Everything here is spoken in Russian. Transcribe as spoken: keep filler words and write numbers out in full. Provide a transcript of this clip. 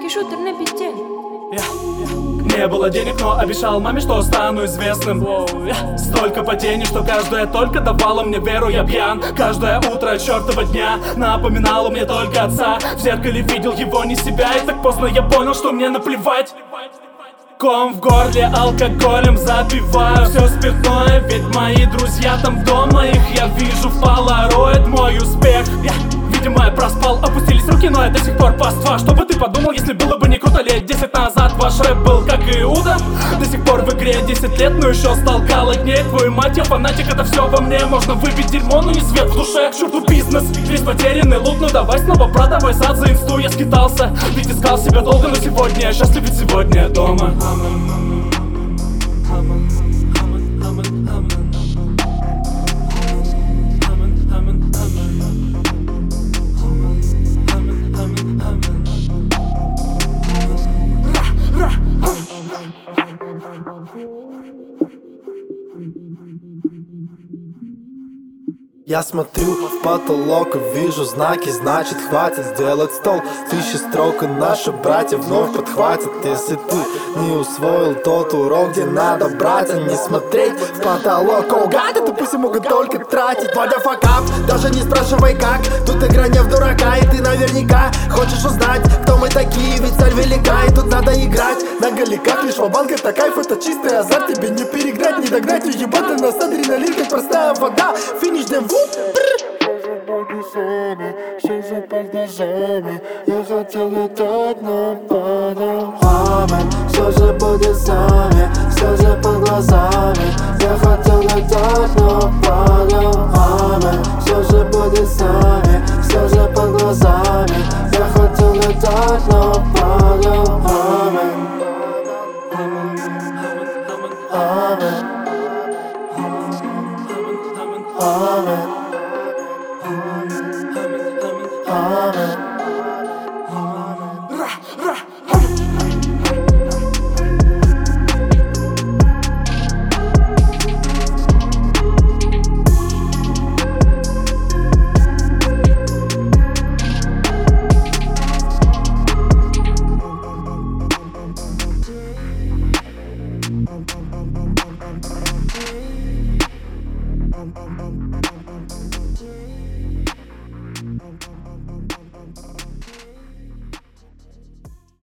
шутер на бите. Не было денег, но обещал маме, что стану известным. Столько потерь, что каждая только давала мне веру. Я пьян каждое утро чертова дня, напоминала мне только отца. В зеркале видел его, не себя, и так поздно я понял, что мне наплевать. Ком в горле, алкоголем запиваю все спиртное, ведь мои друзья там дома, их я вижу в полароид. Мой успех, я, видимо, я проспал, опустились руки, но я до сих пор паства. Что бы ты подумал, если было бы не круто лет десять назад? Ваш рэп был как Иуда, до сих пор в игре десять лет, но еще стал холоднее. Твою мать, я фанатик, это все во мне. Можно выпить дерьмо, но не свет в душе. К черту бизнес, весь потерянный лут, ну давай снова продавай сад за инсту. Я скитался, ведь искал себя долго, но сегодня я счастлив, ведь сегодня я дома. Я смотрю в потолок и вижу знаки, значит хватит сделать стол. Тысячи строк и наши братья вновь подхватят. Если ты не усвоил тот урок, где надо брать, а не смотреть в потолок. О, гады, тупыси могут только тратить. Водя факап, даже не спрашивай как. Тут игра не в дурака, и ты наверняка хочешь узнать, кто мы такие, ведь цель велика. И тут надо играть на голиках, лишь ва-банк, это кайф, это чистый азарт. Тебе не перегнать, не догнать, уебать, у нас адреналин, как простая вода. Финиш дем вуп. Все за под глазами. Я хотел летать, но падал. Амен, все же будет с нами. Все же под глазами. Я хотел летать, но падал. Амен, все же будет с нами. Все же под глазами. Я хотел летать, но